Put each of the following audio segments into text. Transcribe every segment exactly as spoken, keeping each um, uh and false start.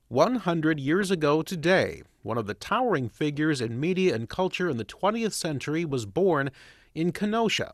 one hundred years ago today, one of the towering figures in media and culture in the twentieth century was born in Kenosha.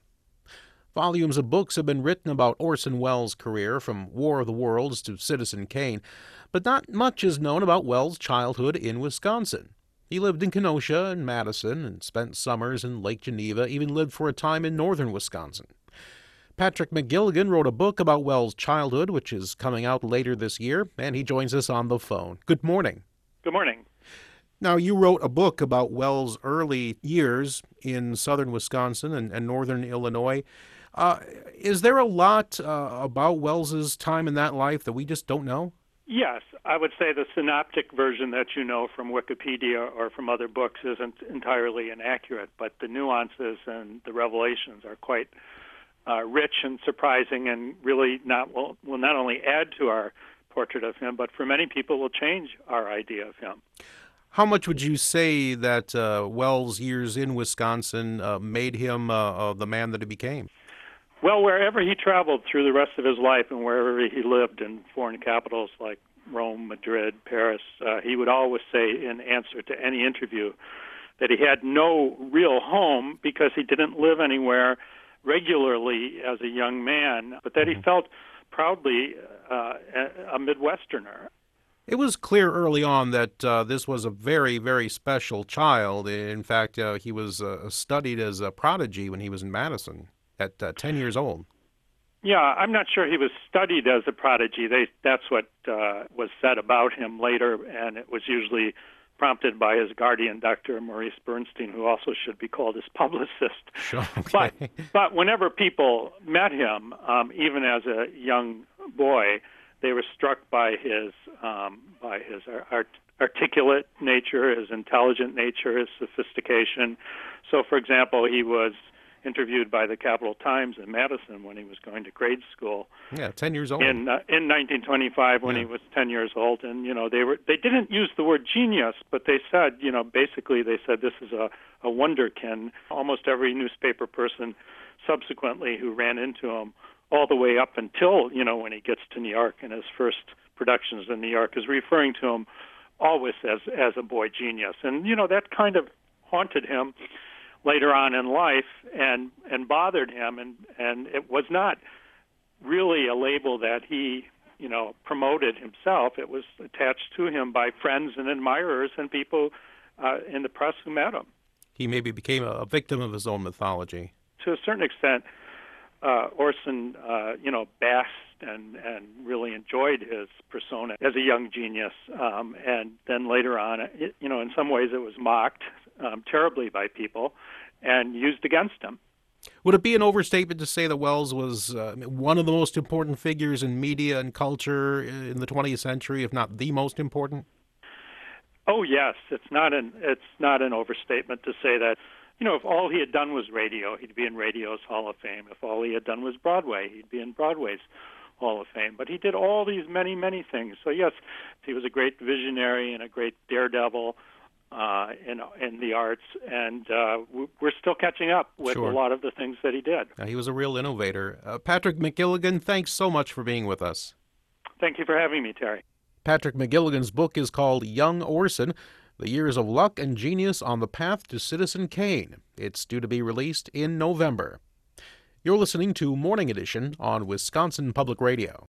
Volumes of books have been written about Orson Welles' career, from War of the Worlds to Citizen Kane, but not much is known about Welles' childhood in Wisconsin. He lived in Kenosha and Madison and spent summers in Lake Geneva, even lived for a time in northern Wisconsin. Patrick McGilligan wrote a book about Welles' childhood, which is coming out later this year, and he joins us on the phone. Good morning. Good morning. Now, you wrote a book about Welles' early years in southern Wisconsin and, and northern Illinois. Uh, is there a lot uh, about Welles's time in that life that we just don't know? Yes, I would say the synoptic version that you know from Wikipedia or from other books isn't entirely inaccurate, but the nuances and the revelations are quite uh, rich and surprising, and really not will, will not only add to our portrait of him, but for many people will change our idea of him. How much would you say that uh, Welles' years in Wisconsin uh, made him uh, uh, the man that he became? Well, wherever he traveled through the rest of his life and wherever he lived in foreign capitals like Rome, Madrid, Paris, uh, he would always say in answer to any interview that he had no real home because he didn't live anywhere regularly as a young man, but that he felt proudly uh, a Midwesterner. It was clear early on that uh, this was a very, very special child. In fact, uh, he was uh, studied as a prodigy when he was in Madison at uh, ten years old. Yeah, I'm not sure he was studied as a prodigy. They, that's what uh, was said about him later, and it was usually prompted by his guardian, Doctor Maurice Bernstein, who also should be called his publicist. Sure, okay. But, but whenever people met him, um, even as a young boy, they were struck by his um, by his art, articulate nature, his intelligent nature, his sophistication. So, for example, he was interviewed by the Capital Times in Madison when he was going to grade school. Yeah, ten years old. In uh, in nineteen twenty-five, when yeah. he was ten years old, and you know they were they didn't use the word genius, but they said you know basically they said this is a a wonderkin. Almost every newspaper person subsequently who ran into him, all the way up until you know when he gets to New York and his first productions in New York, is referring to him always as as a boy genius, and you know that kind of haunted him later on in life and and bothered him, and and it was not really a label that he you know promoted himself. It was attached to him by friends and admirers and people uh, in the press who met him. He maybe became a victim of his own mythology. To a certain extent, uh, Orson uh, you know basked and and really enjoyed his persona as a young genius, um, and then later on, it, you know in some ways it was mocked Um, terribly by people and used against him. Would it be an overstatement to say that Welles was uh, one of the most important figures in media and culture in the twentieth century, if not the most important? Oh yes, it's not an it's not an overstatement to say that. You know, if all he had done was radio, he'd be in radio's Hall of Fame. If all he had done was Broadway, he'd be in Broadway's Hall of Fame. But he did all these many, many things. So yes, he was a great visionary and a great daredevil Uh, in in the arts, and uh, we're still catching up with Sure. a lot of the things that he did. Uh, he was a real innovator. Uh, Patrick McGilligan, thanks so much for being with us. Thank you for having me, Terry. Patrick McGilligan's book is called Young Orson, The Years of Luck and Genius on the Path to Citizen Kane. It's due to be released in November. You're listening to Morning Edition on Wisconsin Public Radio.